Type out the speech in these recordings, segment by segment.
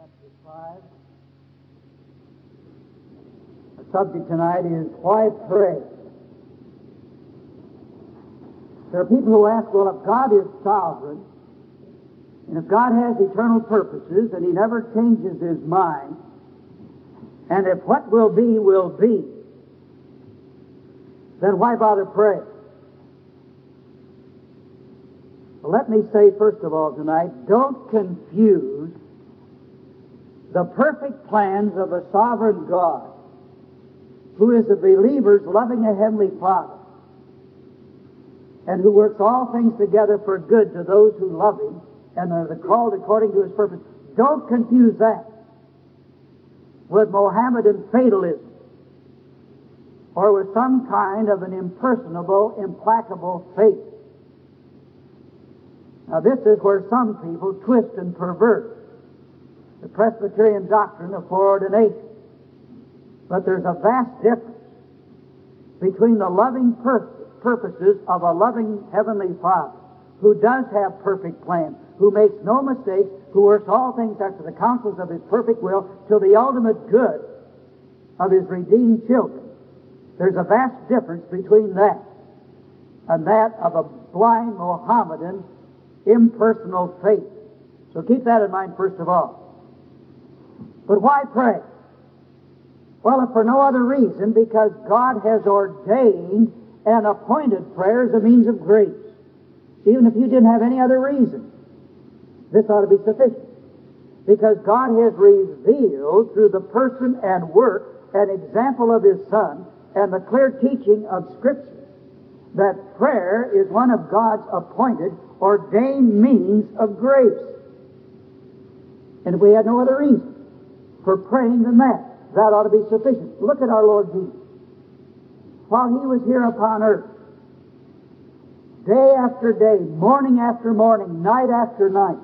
chapter 5. The subject tonight is why pray. There are people who ask, well, if God is sovereign, and if God has eternal purposes, and He never changes His mind, and if what will be, then why bother praying? Well, let me say, first of all, tonight, don't confuse the perfect plans of a sovereign God, who is the believer's loving a heavenly Father, and who works all things together for good to those who love Him and are called according to His purpose. Don't confuse that with Mohammedan fatalism or with some kind of an impersonable, implacable faith. Now, this is where some people twist and pervert the Presbyterian doctrine of foreordination. But there's a vast difference between the loving purposes of a loving Heavenly Father, who does have perfect plans, who makes no mistakes, who works all things after the counsels of His perfect will to the ultimate good of His redeemed children. There's a vast difference between that and that of a blind Mohammedan impersonal faith. So keep that in mind first of all. But why pray? Well, if for no other reason, because God has ordained and appointed prayer as a means of grace. Even if you didn't have any other reason, this ought to be sufficient. Because God has revealed through the person and work and example of His Son and the clear teaching of Scripture that prayer is one of God's appointed, ordained means of grace. And if we had no other reason for praying than that, that ought to be sufficient. Look at our Lord Jesus. While He was here upon earth, day after day, morning after morning, night after night,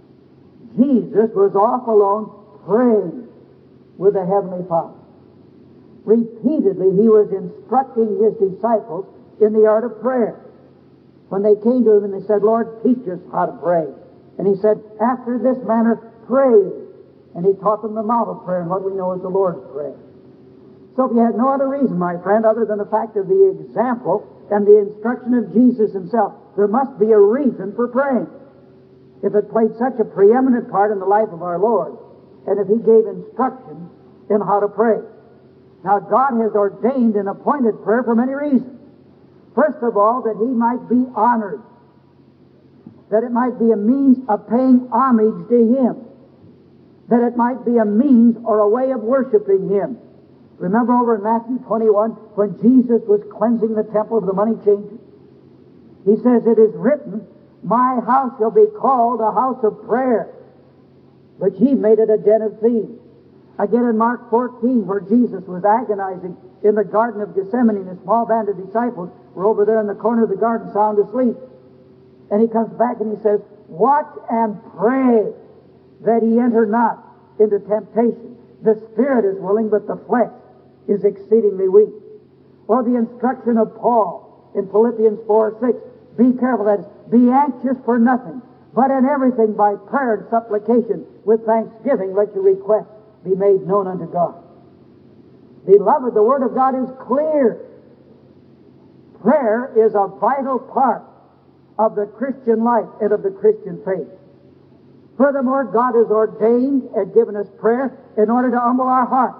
Jesus was off alone praying with the Heavenly Father. Repeatedly He was instructing His disciples in the art of prayer. When they came to Him and they said, Lord, teach us how to pray. And He said, after this manner, pray. And He taught them the model prayer and what we know as the Lord's Prayer. So if you had no other reason, my friend, other than the fact of the example and the instruction of Jesus Himself, there must be a reason for praying. If it played such a preeminent part in the life of our Lord, and if He gave instruction in how to pray. Now, God has ordained and appointed prayer for many reasons. First of all, that He might be honored, that it might be a means of paying homage to Him, that it might be a means or a way of worshiping Him. Remember over in Matthew 21, when Jesus was cleansing the temple of the money changers? He says, it is written, my house shall be called a house of prayer, but ye made it a den of thieves. Again in Mark 14, where Jesus was agonizing in the Garden of Gethsemane, and a small band of disciples were over there in the corner of the garden sound asleep. And He comes back and He says, watch and pray that ye enter not into temptation. The spirit is willing, but the flesh is exceedingly weak. Or the instruction of Paul in Philippians 4:6, be careful, that is, be anxious for nothing, but in everything by prayer and supplication with thanksgiving let your requests be made known unto God. Beloved, the Word of God is clear. Prayer is a vital part of the Christian life and of the Christian faith. Furthermore, God has ordained and given us prayer in order to humble our hearts.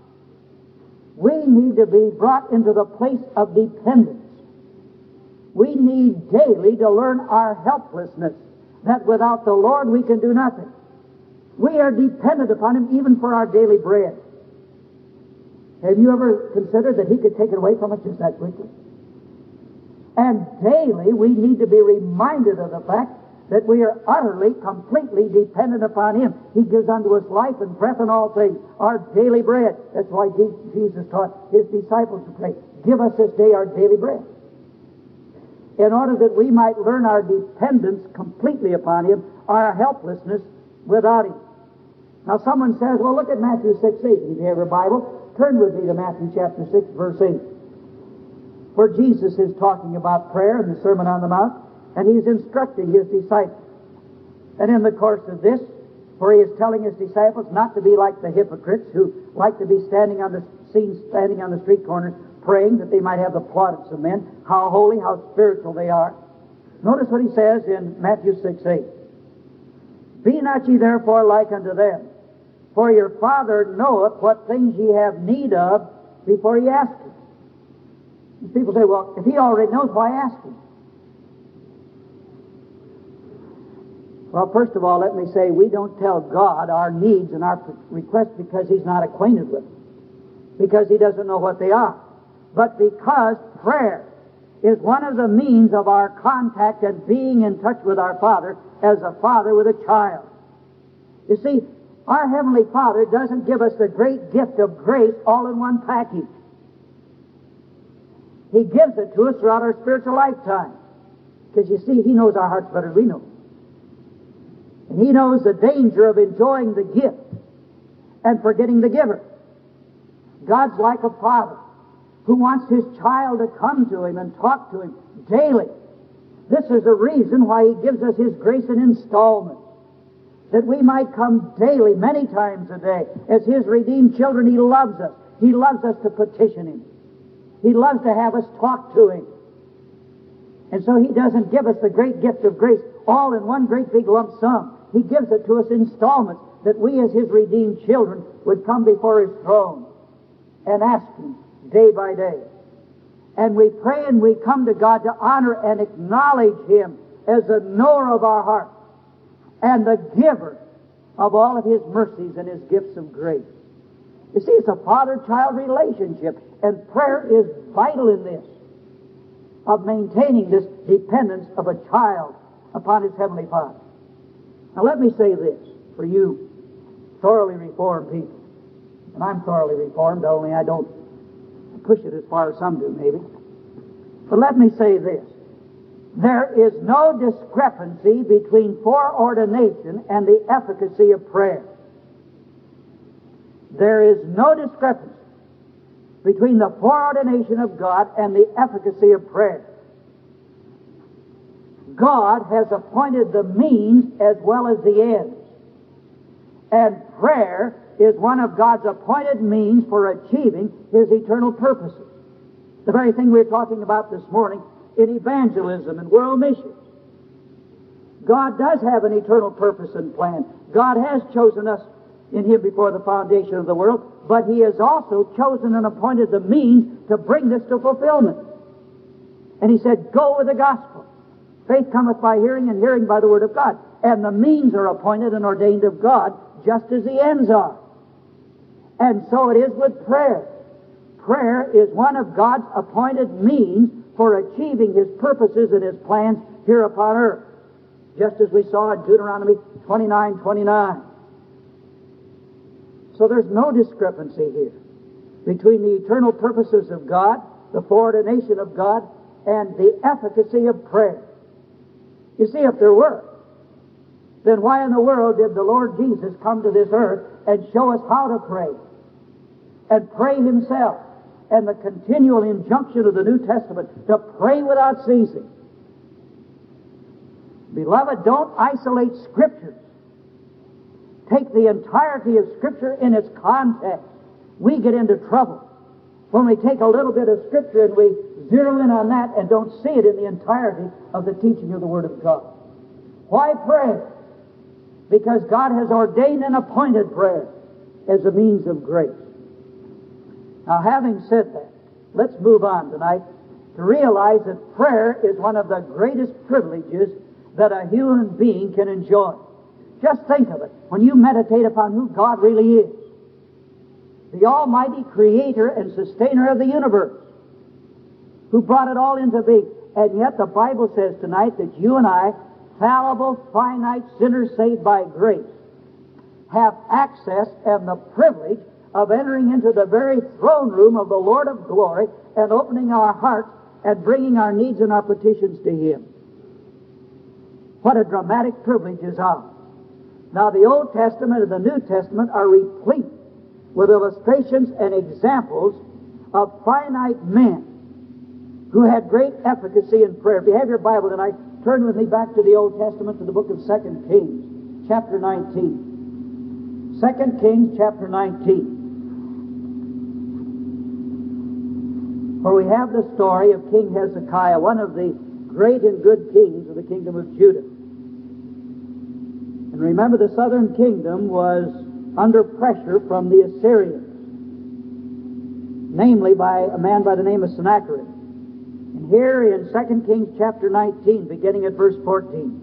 We need to be brought into the place of dependence. We need daily to learn our helplessness, that without the Lord we can do nothing. We are dependent upon Him even for our daily bread. Have you ever considered that He could take it away from us just that quickly? And daily we need to be reminded of the fact that we are utterly, completely dependent upon Him. He gives unto us life and breath and all things, our daily bread. That's why Jesus taught His disciples to pray, give us this day our daily bread. In order that we might learn our dependence completely upon Him, our helplessness without Him. Now someone says, well, look at Matthew 6:8. If you have your Bible, turn with me to Matthew chapter 6, verse 8, where Jesus is talking about prayer in the Sermon on the Mount, and He's instructing His disciples. And in the course of this, For he is telling his disciples not to be like the hypocrites who like to be standing on the street corners praying that they might have the plaudits of men, how holy, how spiritual they are. Notice what he says in Matthew 6:8. Be not ye therefore like unto them, for your Father knoweth what things ye have need of before ye ask him. And people say, well, if he already knows, why ask him? Well, first of all, let me say we don't tell God our needs and our requests because he's not acquainted with them, because he doesn't know what they are, but because prayer is one of the means of our contact and being in touch with our Father as a father with a child. You see, our Heavenly Father doesn't give us the great gift of grace all in one package. He gives it to us throughout our spiritual lifetime. Because you see, he knows our hearts better than we know. And he knows the danger of enjoying the gift and forgetting the giver. God's like a father who wants his child to come to him and talk to him daily. This is the reason why he gives us his grace in installments, that we might come daily, many times a day. As his redeemed children, he loves us. He loves us to petition him. He loves to have us talk to him. And so he doesn't give us the great gift of grace all in one great big lump sum. He gives it to us in installments, that we as his redeemed children would come before his throne and ask him day by day. And we pray and we come to God to honor and acknowledge him as the knower of our heart and the giver of all of his mercies and his gifts of grace. You see, it's a father-child relationship, and prayer is vital in this, of maintaining this dependence of a child upon his Heavenly Father. Now let me say this for you thoroughly reformed people. And I'm thoroughly reformed, only I don't push it as far as some do, maybe. But let me say this. There is no discrepancy between foreordination and the efficacy of prayer. There is no discrepancy between the foreordination of God and the efficacy of prayer. God has appointed the means as well as the ends. And prayer is one of God's appointed means for achieving his eternal purposes. The very thing we're talking about this morning in evangelism and world missions. God does have an eternal purpose and plan. God has chosen us in him before the foundation of the world, but he has also chosen and appointed the means to bring this to fulfillment. And he said, go with the gospel. Faith cometh by hearing, and hearing by the word of God. And the means are appointed and ordained of God, just as the ends are. And so it is with prayer. Prayer is one of God's appointed means for achieving his purposes and his plans here upon earth, just as we saw in Deuteronomy 29:29. So there's no discrepancy here between the eternal purposes of God, the foreordination of God, and the efficacy of prayer. You see, if there were, then why in the world did the Lord Jesus come to this earth and show us how to pray and pray himself, and the continual injunction of the New Testament to pray without ceasing? Beloved, don't isolate Scriptures. Take the entirety of Scripture in its context. We get into trouble when we take a little bit of Scripture and we zero in on that and don't see it in the entirety of the teaching of the Word of God. Why pray? Because God has ordained and appointed prayer as a means of grace. Now, having said that, let's move on tonight to realize that prayer is one of the greatest privileges that a human being can enjoy. Just think of it. When you meditate upon who God really is, the almighty creator and sustainer of the universe, who brought it all into being. And yet the Bible says tonight that you and I, fallible, finite sinners saved by grace, have access and the privilege of entering into the very throne room of the Lord of glory and opening our hearts and bringing our needs and our petitions to him. What a dramatic privilege is ours. Now, the Old Testament and the New Testament are replete with illustrations and examples of finite men who had great efficacy in prayer. If you have your Bible tonight, turn with me back to the Old Testament, to the book of 2 Kings, chapter 19. 2 Kings chapter 19, where we have the story of King Hezekiah, one of the great and good kings of the kingdom of Judah. And remember, the southern kingdom was under pressure from the Assyrians, namely by a man by the name of Sennacherib. And here in 2 Kings chapter 19, beginning at verse 14,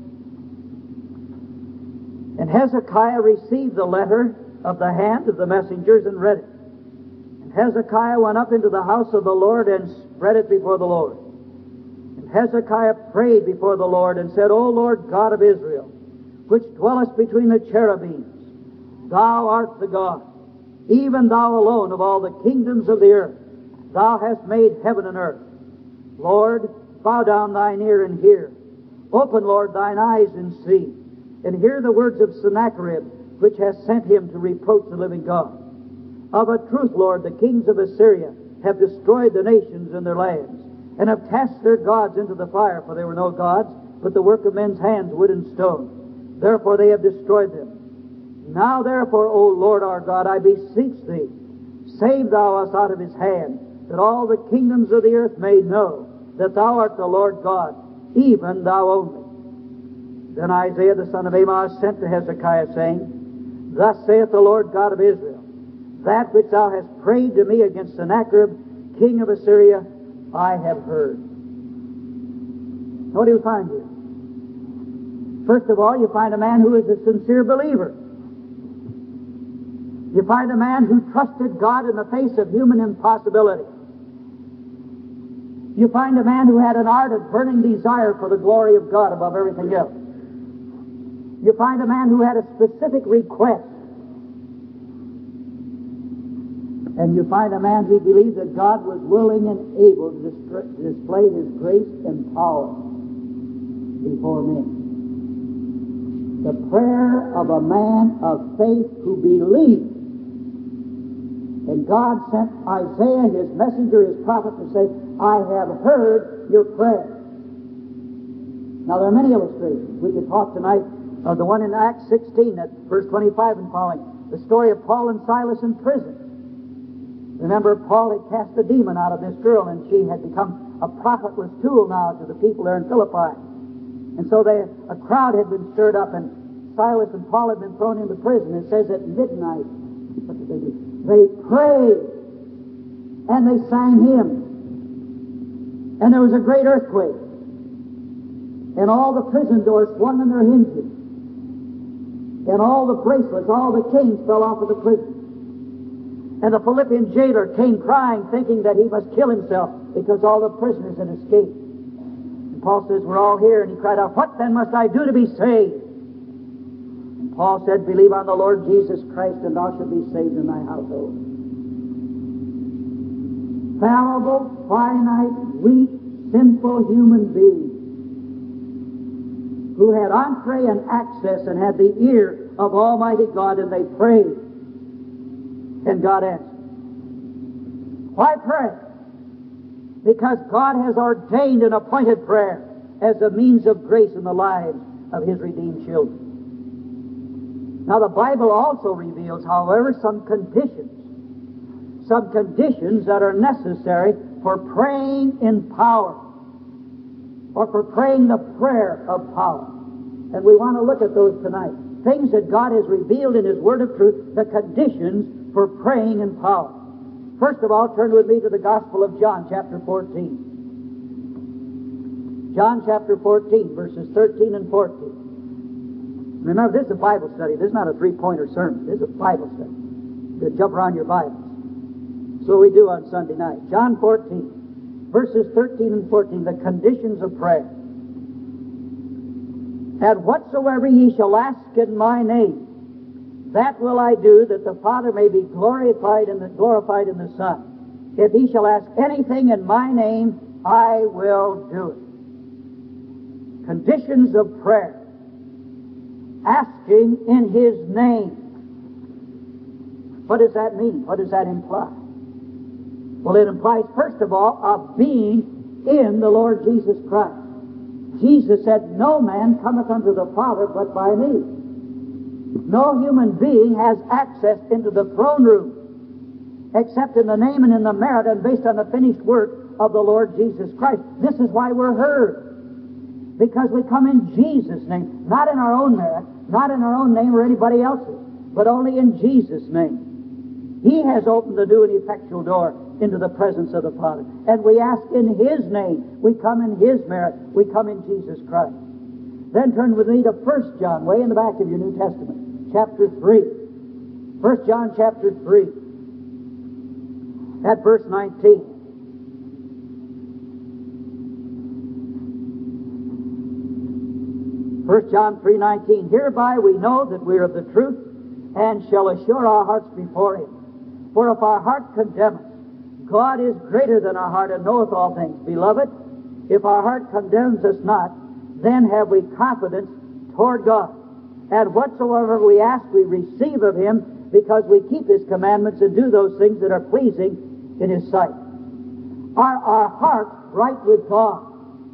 and Hezekiah received the letter of the hand of the messengers and read it. And Hezekiah went up into the house of the Lord and spread it before the Lord. And Hezekiah prayed before the Lord and said, O Lord God of Israel, which dwellest between the cherubims, Thou art the God, even Thou alone of all the kingdoms of the earth. Thou hast made heaven and earth. Lord, bow down Thine ear and hear. Open, Lord, Thine eyes and see. And hear the words of Sennacherib, which has sent him to reproach the living God. Of a truth, Lord, the kings of Assyria have destroyed the nations and their lands, and have cast their gods into the fire, for they were no gods, but the work of men's hands, wood and stone. Therefore they have destroyed them. Now therefore, O Lord our God, I beseech Thee, save Thou us out of his hand, that all the kingdoms of the earth may know that Thou art the Lord God, even Thou only. Then Isaiah the son of Amoz sent to Hezekiah, saying, Thus saith the Lord God of Israel, That which thou hast prayed to me against Sennacherib, king of Assyria, I have heard. What do you find here? First of all, you find a man who is a sincere believer. You find a man who trusted God in the face of human impossibility. You find a man who had an ardent, burning desire for the glory of God above everything else. You find a man who had a specific request. And you find a man who believed that God was willing and able to display His grace and power before men. The prayer of a man of faith who believed. And God sent Isaiah, His messenger, His prophet, to say, I have heard your prayer. Now there are many illustrations. We could talk tonight of the one in Acts 16, at verse 25 and following, the story of Paul and Silas in prison. Remember, Paul had cast a demon out of this girl, and she had become a profitless tool now to the people there in Philippi. And so a crowd had been stirred up, and Silas and Paul had been thrown into prison. It says at midnight, what did they do? They prayed, and they sang hymns. And there was a great earthquake, and all the prison doors swung on their hinges. And all the bracelets, all the chains fell off of the prison. And the Philippian jailer came crying, thinking that he must kill himself because all the prisoners had escaped. And Paul says, we're all here. And he cried out, what then must I do to be saved? And Paul said, believe on the Lord Jesus Christ, and thou shalt be saved in thy household. Fallible, finite, weak, sinful human being, who had entree and access and had the ear of Almighty God, and they prayed, and God answered. Why pray? Because God has ordained and appointed prayer as a means of grace in the lives of His redeemed children. Now the Bible also reveals, however, some conditions that are necessary for praying in power, or for praying the prayer of power. And we want to look at those tonight. Things that God has revealed in His Word of truth, the conditions for praying in power. First of all, turn with me to the Gospel of John, chapter 14. John chapter 14, verses 13 and 14. Remember, this is a Bible study. This is not a three-pointer sermon. This is a Bible study. You jump around your Bibles. So we do on Sunday night. John 14, verses 13 and 14, the conditions of prayer. And whatsoever ye shall ask in my name, that will I do, that the Father may be glorified in the Son. If he shall ask anything in my name, I will do it. Conditions of prayer. Asking in His name. What does that mean? What does that imply? Well, it implies, first of all, of being in the Lord Jesus Christ. Jesus said, no man cometh unto the Father but by me. No human being has access into the throne room except in the name and in the merit and based on the finished work of the Lord Jesus Christ. This is why we're heard. Because we come in Jesus' name, not in our own merit, not in our own name or anybody else's, but only in Jesus' name. He has opened the new and effectual door into the presence of the Father. And we ask in His name. We come in His merit. We come in Jesus Christ. Then turn with me to 1 John, way in the back of your New Testament, chapter 3. 1 John chapter 3, at verse 19. 1 John 3:19, hereby we know that we are of the truth, and shall assure our hearts before Him. For if our heart condemn us, God is greater than our heart, and knoweth all things. Beloved, if our heart condemns us not, then have we confidence toward God. And whatsoever we ask, we receive of Him, because we keep His commandments and do those things that are pleasing in His sight. Are our hearts right with God?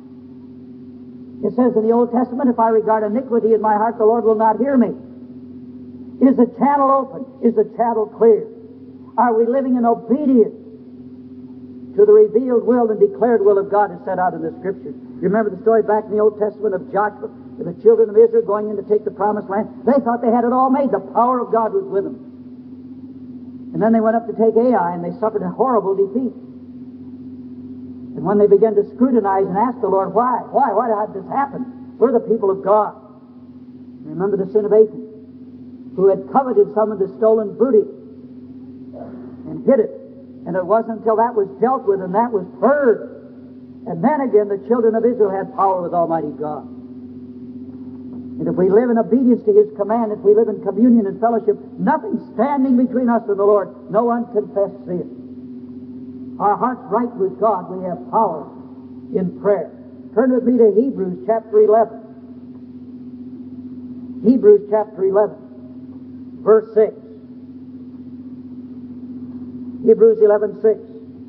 It says in the Old Testament, if I regard iniquity in my heart, the Lord will not hear me. Is the channel open? Is the channel clear? Are we living in obedience to the revealed will and declared will of God as set out in the Scriptures? You remember the story back in the Old Testament of Joshua and the children of Israel going in to take the promised land? They thought they had it all made. The power of God was with them. And then they went up to take Ai, and they suffered a horrible defeat. And when they began to scrutinize and ask the Lord, why did this happen? We're the people of God. Remember the sin of Achan, who had coveted some of the stolen booty and hid it. And it wasn't until that was dealt with and that was purged. And then again, the children of Israel had power with Almighty God. And if we live in obedience to His command, if we live in communion and fellowship, nothing standing between us and the Lord, no unconfessed sin. Our hearts right with God, we have power in prayer. Turn with me to Hebrews chapter 11. Hebrews chapter 11, verse 6. Hebrews 11:6.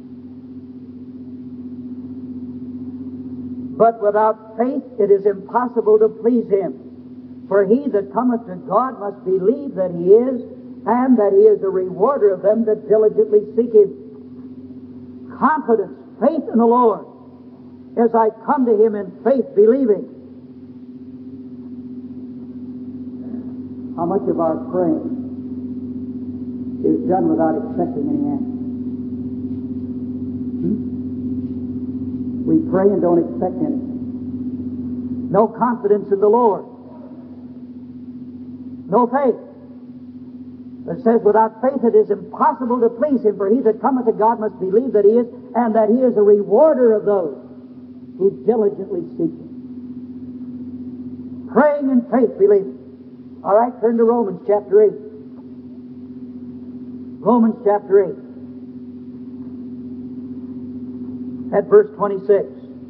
But without faith it is impossible to please Him. For he that cometh to God must believe that He is, and that He is a rewarder of them that diligently seek Him. Confidence, faith in the Lord, as I come to Him in faith, believing. How much of our praying is done without expecting any answer? We pray and don't expect anything. No confidence in the Lord. No faith. It says, without faith it is impossible to please Him, for he that cometh to God must believe that He is, and that He is a rewarder of those who diligently seek Him. Praying in faith, believing. All right, turn to Romans chapter 8. Romans chapter 8. At verse 26.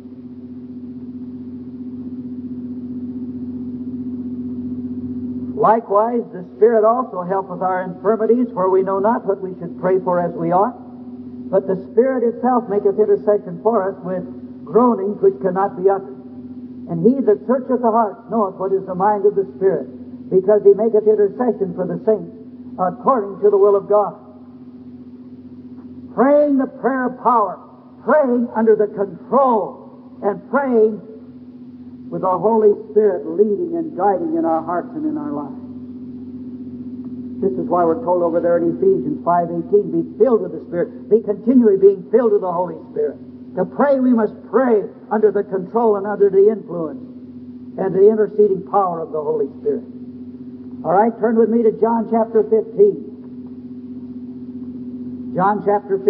Likewise, the Spirit also helpeth our infirmities, for we know not what we should pray for as we ought. But the Spirit itself maketh intercession for us with groanings which cannot be uttered. And He that searcheth the heart knoweth what is the mind of the Spirit, because He maketh intercession for the saints according to the will of God. Praying the prayer of power, praying under the control, and praying with the Holy Spirit leading and guiding in our hearts and in our lives. This is why we're told over there in Ephesians 5:18, be filled with the Spirit. Be continually being filled with the Holy Spirit. To pray, we must pray under the control and under the influence and the interceding power of the Holy Spirit. All right, turn with me to John chapter 15. John chapter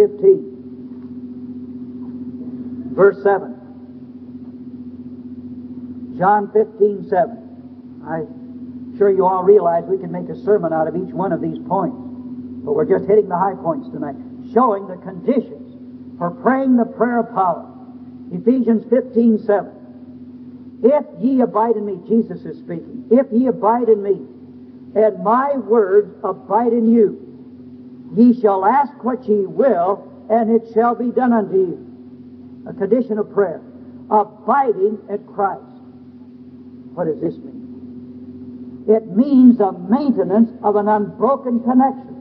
15, verse 7. John 15:7. I'm sure you all realize we can make a sermon out of each one of these points, but we're just hitting the high points tonight, showing the conditions for praying the prayer of power. Ephesians 15:7. If ye abide in me, Jesus is speaking, if ye abide in me, and my words abide in you, ye shall ask what ye will, and it shall be done unto you. A condition of prayer. Abiding at Christ. What does this mean? It means the maintenance of an unbroken connection,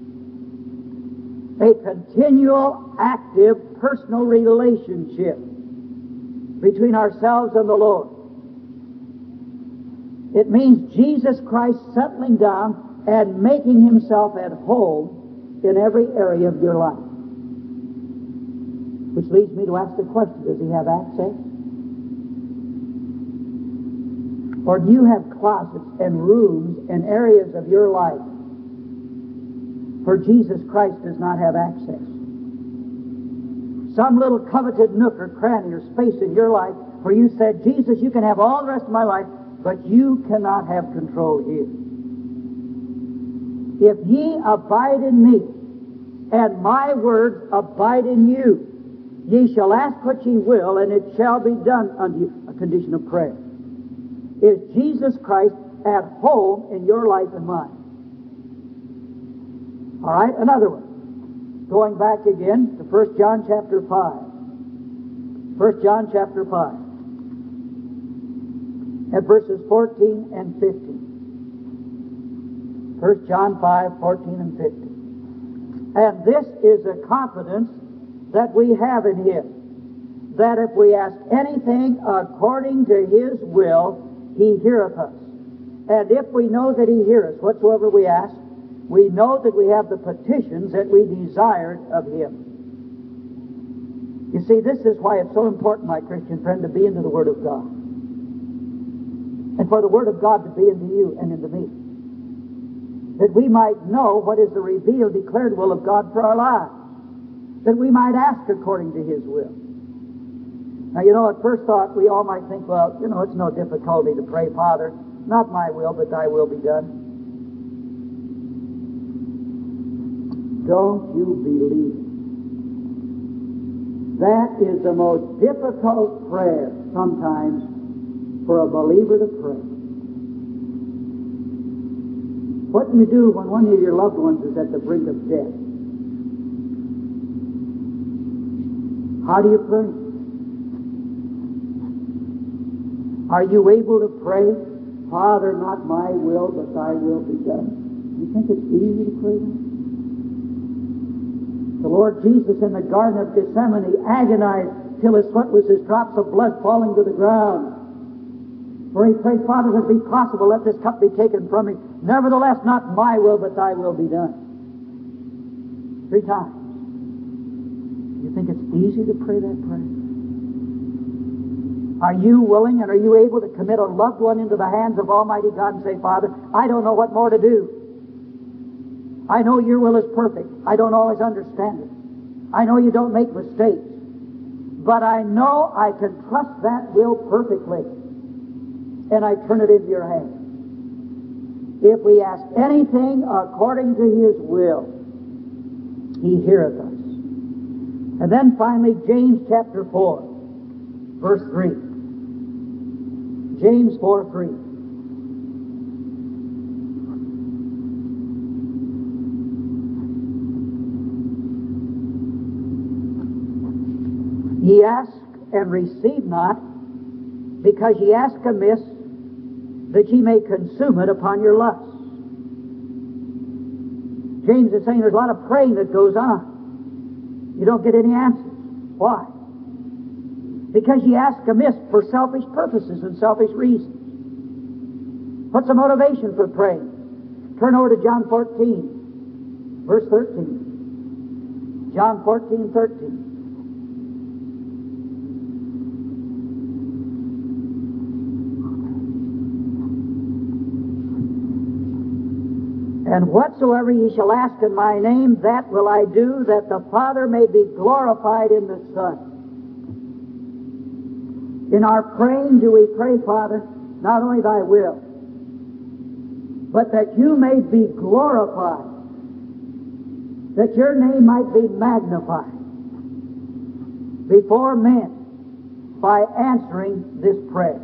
a continual, active, personal relationship between ourselves and the Lord. It means Jesus Christ settling down and making Himself at home in every area of your life. Which leads me to ask the question, does He have access? Or do you have closets and rooms and areas of your life where Jesus Christ does not have access? Some little coveted nook or cranny or space in your life where you said, Jesus, you can have all the rest of my life, but you cannot have control here. If ye abide in me, and my words abide in you, ye shall ask what ye will, and it shall be done unto you. A condition of prayer. Is Jesus Christ at home in your life and mine? All right, another one. Going back again to 1 John chapter 5. 1 John chapter 5. At verses 14 and 15. 1 John 5, 14 and 15. And this is a confidence that we have in Him, that if we ask anything according to His will, He heareth us. And if we know that He heareth us, whatsoever we ask, we know that we have the petitions that we desired of Him. You see, this is why it's so important, my Christian friend, to be into the Word of God. And for the Word of God to be into you and into me. That we might know what is the revealed, declared will of God for our lives. That we might ask according to His will. Now, you know, at first thought, we all might think, well, you know, it's no difficulty to pray, Father, not my will, but Thy will be done. Don't you believe it? That is the most difficult prayer sometimes for a believer to pray. What do you do when one of your loved ones is at the brink of death? How do you pray? Are you able to pray, Father, not my will, but Thy will be done? Do you think it's easy to pray that? The Lord Jesus in the Garden of Gethsemane agonized till his sweat was as drops of blood falling to the ground. For He prayed, Father, if it be possible, let this cup be taken from me. Nevertheless, not my will, but Thy will be done. 3 times. You think it's easy to pray that prayer? Are you willing and are you able to commit a loved one into the hands of Almighty God and say, Father, I don't know what more to do. I know Your will is perfect. I don't always understand it. I know You don't make mistakes. But I know I can trust that will perfectly. And I turn it into Your hands. If we ask anything according to His will, He heareth us. And then finally, James chapter 4, verse 3. James 4:3. Ye ask and receive not, because ye ask amiss, that ye may consume it upon your lusts. James is saying there's a lot of praying that goes on. You don't get any answers. Why? Because ye ask amiss for selfish purposes and selfish reasons. What's the motivation for praying? Turn over to John 14, verse 13. John 14:13. And whatsoever ye shall ask in my name, that will I do, that the Father may be glorified in the Son. In our praying do we pray, Father, not only Thy will, but that You may be glorified, that Your name might be magnified before men by answering this prayer.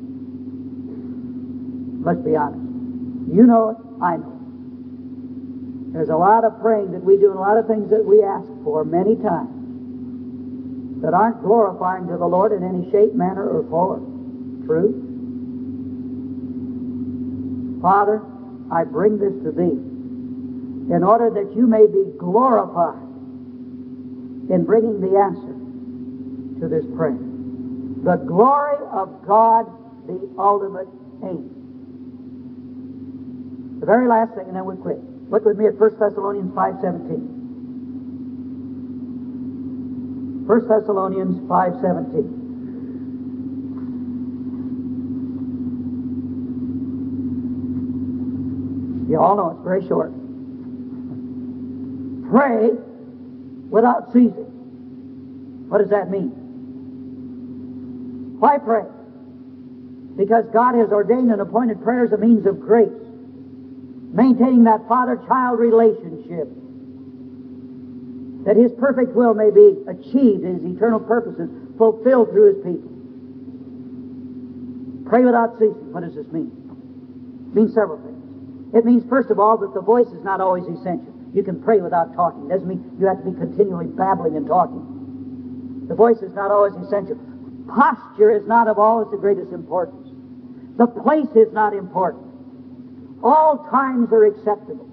Let's be honest. You know it, I know it. There's a lot of praying that we do and a lot of things that we ask for many times that aren't glorifying to the Lord in any shape, manner, or form. True? Father, I bring this to Thee in order that You may be glorified in bringing the answer to this prayer. The glory of God, the ultimate aim. The very last thing, and then we'll quit. Look with me at 1 Thessalonians 5:17. 1 Thessalonians 5:17. You all know it's very short. Pray without ceasing. What does that mean? Why pray? Because God has ordained and appointed prayer as a means of grace, maintaining that father-child relationship, that His perfect will may be achieved and His eternal purposes fulfilled through His people. Pray without ceasing. What does this mean? It means several things. It means, first of all, that the voice is not always essential. You can pray without talking. It doesn't mean you have to be continually babbling and talking. The voice is not always essential. Posture is not of always the greatest importance. The place is not important. All times are acceptable.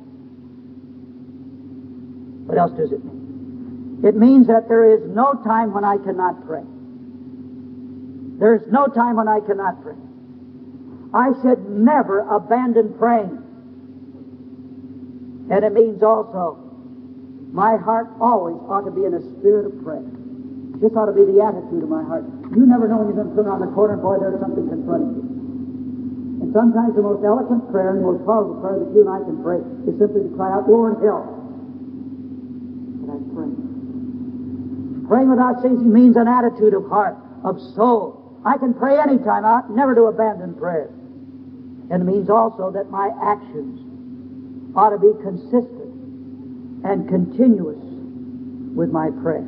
What else does it mean? It means that there is no time when I cannot pray. There is no time when I cannot pray. I should never abandon praying. And it means also, my heart always ought to be in a spirit of prayer. This ought to be the attitude of my heart. You never know when you're going to turn around the corner and, boy, there's something confronting you. And sometimes the most eloquent prayer and the most powerful prayer that you and I can pray is simply to cry out, Lord, help. But I pray. Praying without ceasing means an attitude of heart, of soul. I can pray any time. I ought never to abandon prayer. And it means also that my actions ought to be consistent and continuous with my prayer.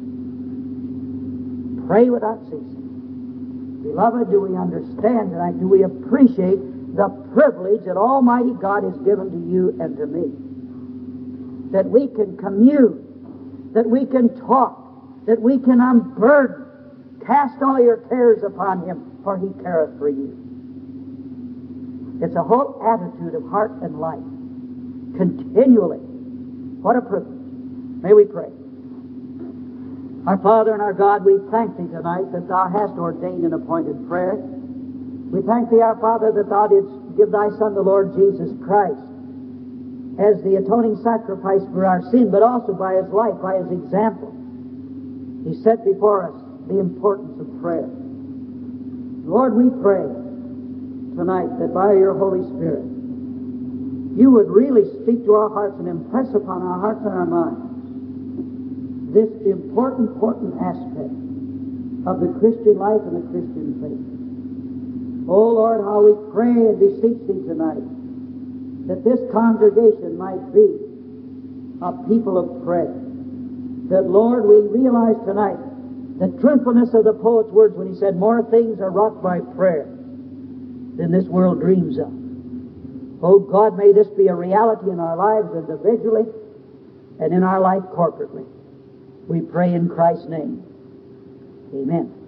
Pray without ceasing. Beloved, do we understand tonight? Do we appreciate the privilege that Almighty God has given to you and to me? That we can commune, that we can talk, that we can unburden. Cast all your cares upon Him, for He careth for you. It's a whole attitude of heart and life. Continually. What a privilege. May we pray. Our Father and our God, we thank Thee tonight that Thou hast ordained and appointed prayer. We thank Thee, our Father, that Thou didst give Thy Son, the Lord Jesus Christ, as the atoning sacrifice for our sin, but also by His life, by His example. He set before us the importance of prayer. Lord, we pray tonight that by Your Holy Spirit, You would really speak to our hearts and impress upon our hearts and our minds this important aspect of the Christian life and the Christian faith. Oh Lord, how we pray and beseech Thee tonight that this congregation might be a people of prayer. That, Lord, we realize tonight the truthfulness of the poet's words when he said, more things are wrought by prayer than this world dreams of. Oh God, may this be a reality in our lives individually and in our life corporately. We pray in Christ's name. Amen.